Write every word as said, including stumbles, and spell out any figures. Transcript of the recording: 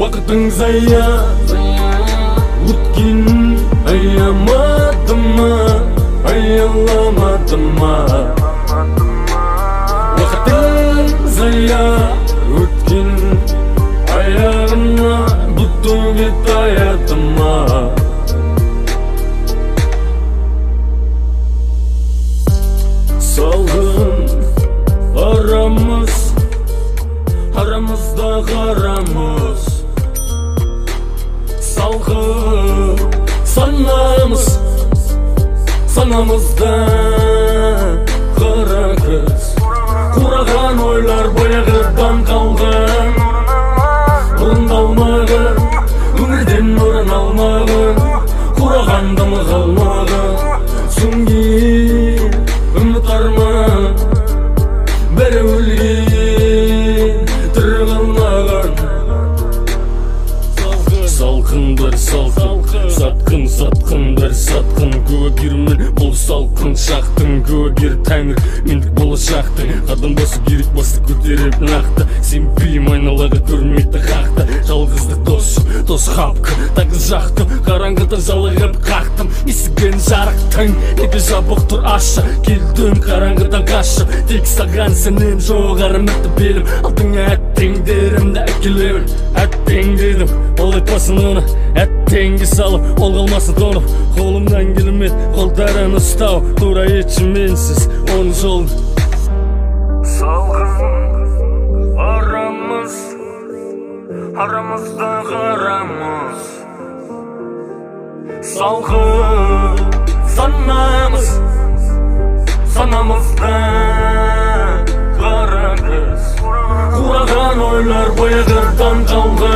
Уақытың зая өткен аямадым ма, аяламадым ма? Уақытың зая өткен аяғына бітуге таяды ма? Салғын арамыз, арамызда қарамыз. Салғын санамыз, санамызда қара күз. Қураған ойлар баяғыдан қалған, орындалмаған, өмірден орын алмаған, қурағандым қалмаған. Сүңген үміт арман бәрі өлген, тірі қалмаған. Салқын бір салқын, сатқын сатқын бір сатқын. Көгермен бұл салқын шақтың, көгер тәңір мендік болашақтың. Қадам басы керек басты көтеріп нақты, сенбейм айналаға көрмейді хақты. Жалғыздық досым, дос хапқы тағы жақтым, қараңғыда жалығып қақтым. Есігін жарықтың, неге жабық тұр ашы, келдім қараңғыдан қашып. Тек саған сенен жоғары мықты белім, алдыңа әттеңдерімді әкелемін. Әттең дедім, ол айтпасын оны, әттеңге салып, ол қалмасын тонып. Қолымнан келмет, қолдарын ұстау, тура етші менсіз оның жолын. Салғын арамыз, арамызда қарамыз. Салғын санамыз, санамызда қара күз. Қураған ойлар баяғыдан қалған,